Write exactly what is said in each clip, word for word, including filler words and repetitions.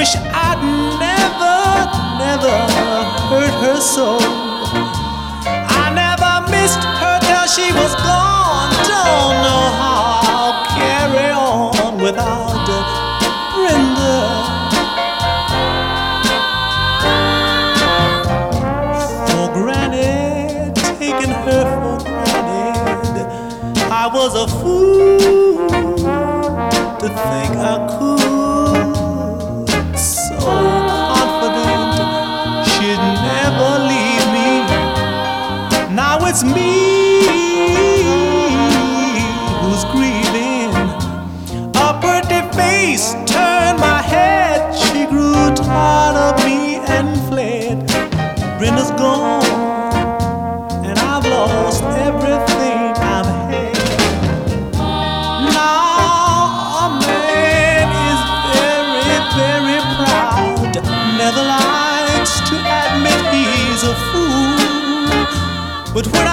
Wish I'd never, never hurt her so. I never missed her till she was gone. Don't know how I'll carry on without Brenda. For granted, taking her for granted, I was a fool to think I could. So confident she'd never leave me. Now it's me who's grieving. A pretty face turned my head. She grew tired of me and fled. Brenda's gone, and I've lost everything I've had. Now a man is very, very proud, never likes to admit he's a fool. But when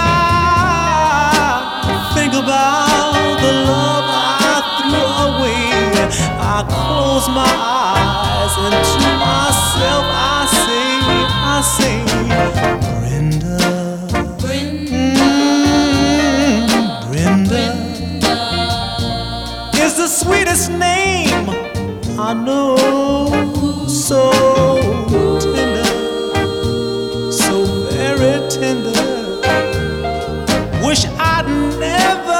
I think about the love I threw away, I close my eyes and to myself I say, I say, Brenda, mm, Brenda is the sweetest name I know. So tender, so very tender. Wish I'd never